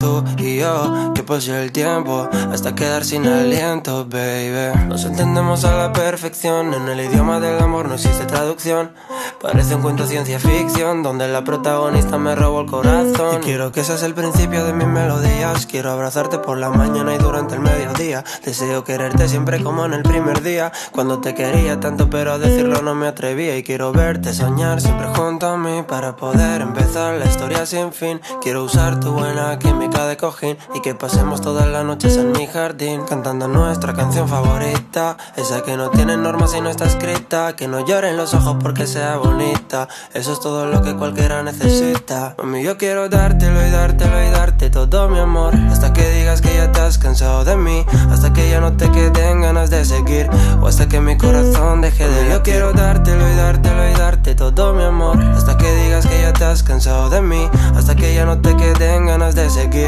Tú y yo, que pase el tiempo hasta quedar sin aliento, baby. Nos entendemos a la perfección, en el idioma del amor no existe traducción. Parece un cuento ciencia ficción, donde la protagonista me robó el corazón. Y quiero que seas el principio de mis melodías. Quiero abrazarte por la mañana y durante el mediodía. Deseo quererte siempre como en el primer día, cuando te quería tanto pero a decirlo no me atrevía. Y quiero verte soñar siempre junto a mí, para poder empezar la historia sin fin. Quiero usar tu buena química de cojín y que pasemos todas las noches en mi jardín, cantando nuestra canción favorita, esa que no tiene normas y no está escrita. Que no lloren los ojos porque sea bonita, eso es todo lo que cualquiera necesita. Mami, yo quiero dártelo y dártelo y darte todo mi amor, hasta que digas que ya te has cansado de mí, hasta que ya no te queden ganas de seguir, o hasta que mi corazón deje de latir. Yo quiero dártelo y dártelo y darte todo mi amor, hasta que digas que ya te has cansado de mí, hasta que ya no te queden ganas de seguir,